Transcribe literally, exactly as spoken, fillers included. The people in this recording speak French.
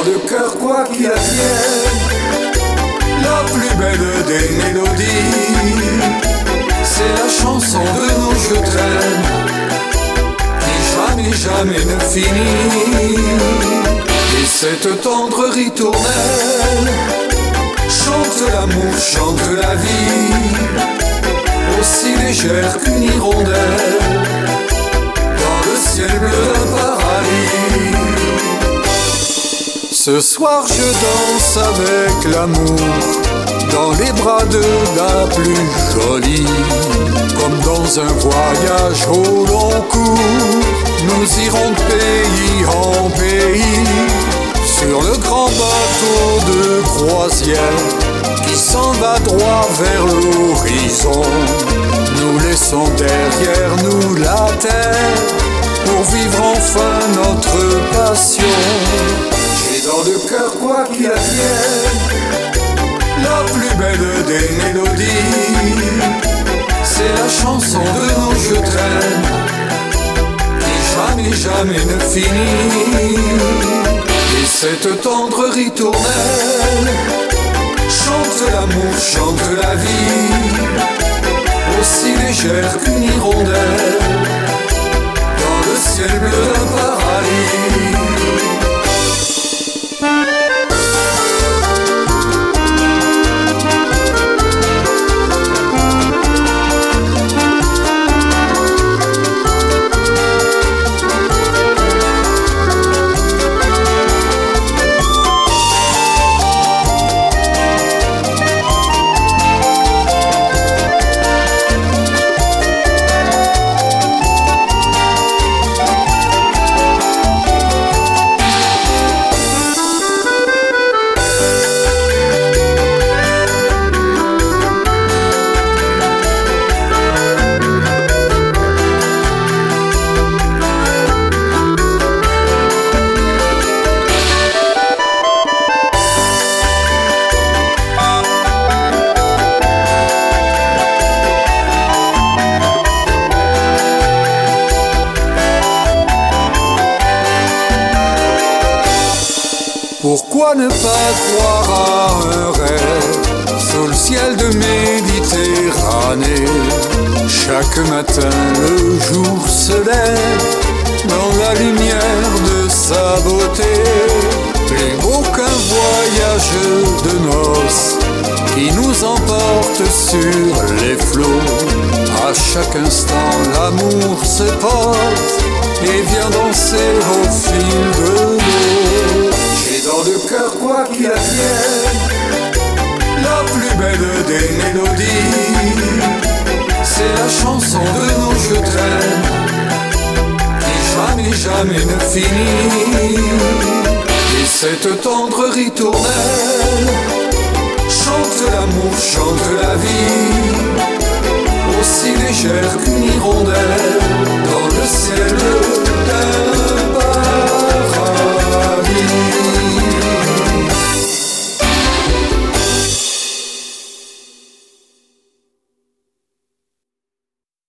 dans le cœur quoi qu'il advienne, la plus belle des mélodies, c'est la chanson de nos je t'aime, qui jamais, jamais ne finit. Et cette tendre ritournelle chante l'amour, chante la vie, aussi légère qu'une hirondelle dans le ciel bleu d'un paradis. Ce soir je danse avec l'amour dans les bras de la plus jolie. Comme dans un voyage au long cours, nous irons de pays en pays, sur le grand bateau de croisière qui s'en va droit vers l'horizon. Nous laissons derrière nous la terre pour vivre enfin notre passion. J'ai dans le cœur quoi qu'il advienne, la plus belle des mélodies, c'est la chanson de nos je t'aime, qui jamais, jamais ne finit. Et cette tendre ritournelle chante l'amour, chante la vie, aussi légère qu'une hirondelle dans le ciel bleu d'un paradis. Pourquoi ne pas croire à un rêve sous le ciel de Méditerranée? Chaque matin le jour se lève dans la lumière de sa beauté, plus beau qu'un voyage de noces qui nous emporte sur les flots. À chaque instant l'amour se pose et vient danser au fil de l'eau. J'ai dans le cœur quoi qu'il advienne, la plus belle des mélodies, c'est la chanson de nos je t'aime, qui jamais, jamais ne finit. Et cette tendre ritournelle chante l'amour, chante la vie, aussi légère qu'une hirondelle dans le ciel